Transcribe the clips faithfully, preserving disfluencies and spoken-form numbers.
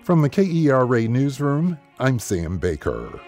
From the K E R A Newsroom, I'm Sam Baker.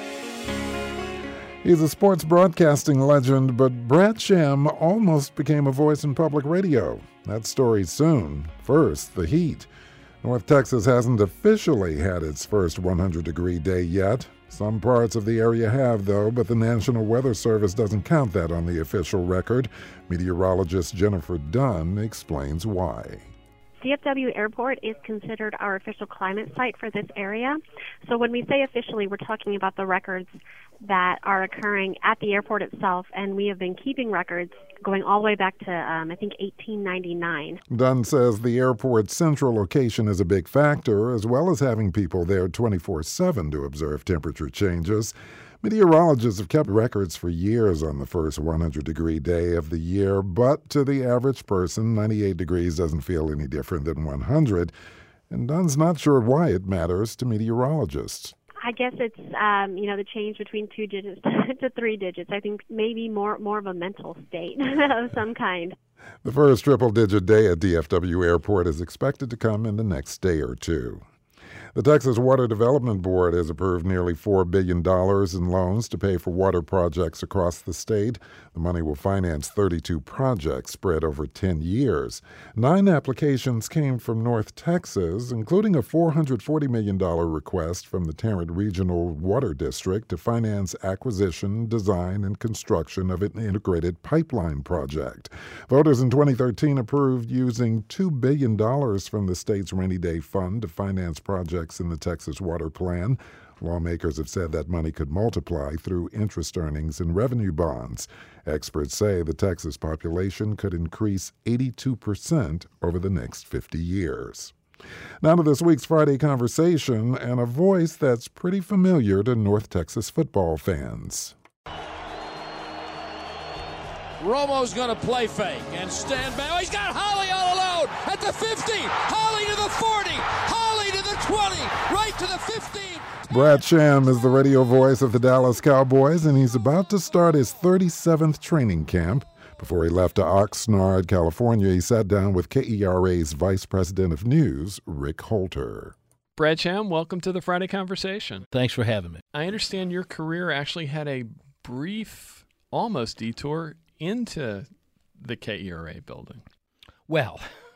He's a sports broadcasting legend, but Brad Sham almost became a voice in public radio. That story soon. First, the heat. North Texas hasn't officially had its first hundred degree day yet. Some parts of the area have, though, but the National Weather Service doesn't count that on the official record. Meteorologist Jennifer Dunn explains why. D F W Airport is considered our official climate site for this area. So when we say officially, we're talking about the records that are occurring at the airport itself, and we have been keeping records going all the way back to, um, I think, eighteen ninety-nine. Dunn says the airport's central location is a big factor, as well as having people there twenty-four seven to observe temperature changes. Meteorologists have kept records for years on the first hundred degree day of the year, but to the average person, ninety-eight degrees doesn't feel any different than one hundred, and Dunn's not sure why it matters to meteorologists. I guess it's, um, you know, the change between two digits to three digits. I think maybe more more of a mental state of some kind. The first triple-digit day at D F W Airport is expected to come in the next day or two. The Texas Water Development Board has approved nearly four billion dollars in loans to pay for water projects across the state. The money will finance thirty-two projects spread over ten years. Nine applications came from North Texas, including a four hundred forty million dollars request from the Tarrant Regional Water District to finance acquisition, design, and construction of an integrated pipeline project. Voters in twenty thirteen approved using two billion dollars from the state's rainy day fund to finance projects in the Texas Water Plan. Lawmakers have said that money could multiply through interest earnings and revenue bonds. Experts say the Texas population could increase eighty-two percent over the next fifty years. Now to this week's Friday Conversation and a voice that's pretty familiar to North Texas football fans. Romo's going to play fake and stand back. Oh, he's got Holly all alone at the fifty. Holly to the forty. Holly to the twenty. Right to the fifteen. Brad Sham is the radio voice of the Dallas Cowboys, and he's about to start his thirty-seventh training camp. Before he left to Oxnard, California, he sat down with K E R A's Vice President of News, Rick Holter. Brad Sham, welcome to the Friday Conversation. Thanks for having me. I understand your career actually had a brief, almost detour into the K E R A building. Well,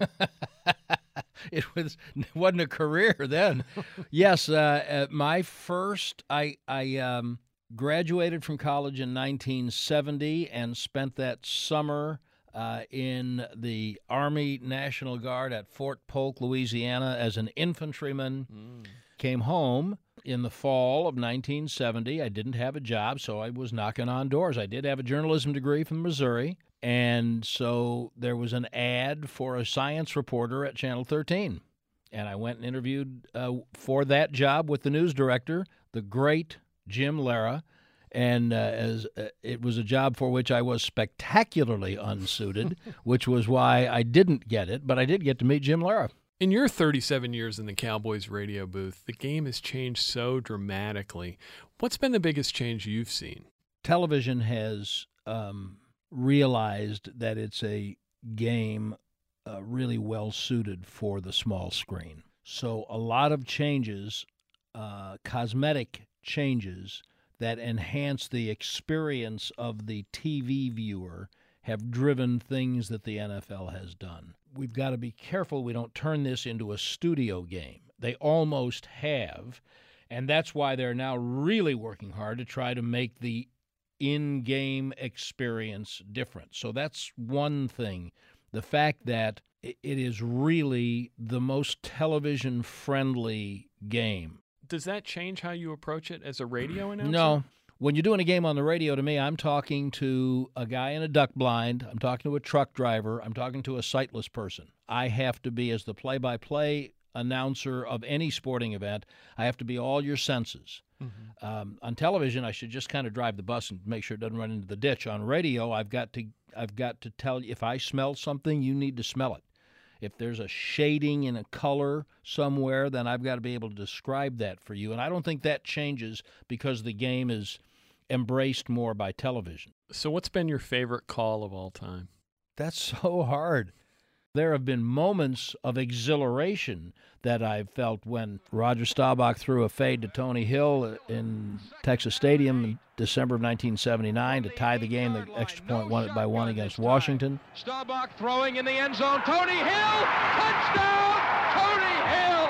it was it wasn't a career then. Yes, uh, uh, my first, I I um, graduated from college in nineteen seventy and spent that summer uh, in the Army National Guard at Fort Polk, Louisiana, as an infantryman. Mm. Came home in the fall of nineteen seventy. I didn't have a job, so I was knocking on doors. I did have a journalism degree from Missouri, and so there was an ad for a science reporter at Channel thirteen. And I went and interviewed uh, for that job with the news director, the great Jim Lara, and uh, as uh, it was a job for which I was spectacularly unsuited, which was why I didn't get it, but I did get to meet Jim Lara. In your thirty-seven years in the Cowboys radio booth, the game has changed so dramatically. What's been the biggest change you've seen? Television has um, realized that it's a game uh, really well suited for the small screen. So a lot of changes, uh, cosmetic changes that enhance the experience of the T V viewer have driven things that the N F L has done. We've got to be careful we don't turn this into a studio game. They almost have, and that's why they're now really working hard to try to make the in-game experience different. So that's one thing. The fact that it is really the most television-friendly game. Does that change how you approach it as a radio announcer? No. When you're doing a game on the radio, to me, I'm talking to a guy in a duck blind. I'm talking to a truck driver. I'm talking to a sightless person. I have to be, as the play-by-play announcer of any sporting event, I have to be all your senses. Mm-hmm. Um, on television, I should just kind of drive the bus and make sure it doesn't run into the ditch. On radio, I've got to I've got to tell you, if I smell something, you need to smell it. If there's a shading in a color somewhere, then I've got to be able to describe that for you. And I don't think that changes because the game is embraced more by television. So what's been your favorite call of all time? That's so hard. There have been moments of exhilaration that I've felt when Roger Staubach threw a fade to Tony Hill in Texas Stadium in December of nineteen seventy-nine to tie the game. The extra point won it by one against Washington. Staubach throwing in the end zone. Tony Hill! Touchdown! Tony Hill!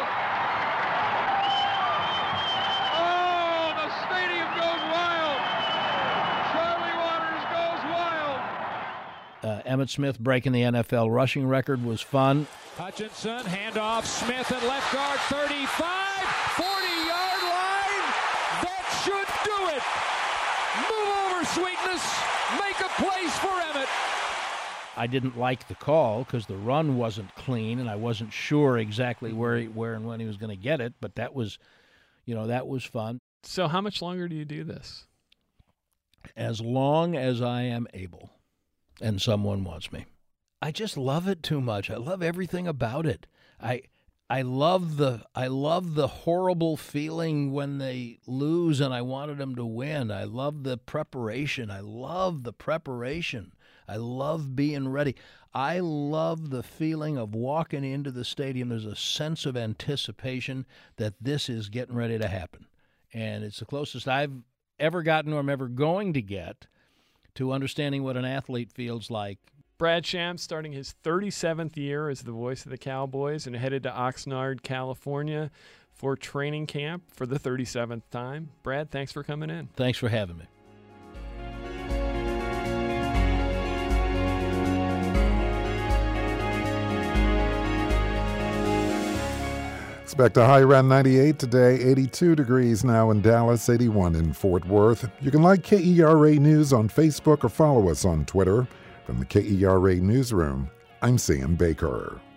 Oh, the stadium goes wild! Charlie Waters goes wild! Uh, Emmitt Smith breaking the N F L rushing record was fun. Hutchinson, handoff, Smith at left guard, thirty-five, forty-yard line. That should do it. Move over, Sweetness. Make a place for Emmitt. I didn't like the call because the run wasn't clean, and I wasn't sure exactly where he, where and when he was going to get it. But that was, you know, that was fun. So how much longer do you do this? As long as I am able, and someone wants me. I just love it too much. I love everything about it. I I love the I love the horrible feeling when they lose and I wanted them to win. I love the preparation. I love the preparation. I love being ready. I love the feeling of walking into the stadium. There's a sense of anticipation that this is getting ready to happen. And it's the closest I've ever gotten or I'm ever going to get to understanding what an athlete feels like. Brad Sham starting his thirty-seventh year as the voice of the Cowboys and headed to Oxnard, California for training camp for the thirty-seventh time. Brad, thanks for coming in. Thanks for having me. Expect a high around ninety-eight today, eighty-two degrees now in Dallas, eighty-one in Fort Worth. You can like K E R A News on Facebook or follow us on Twitter. From the K E R A Newsroom, I'm Sam Baker.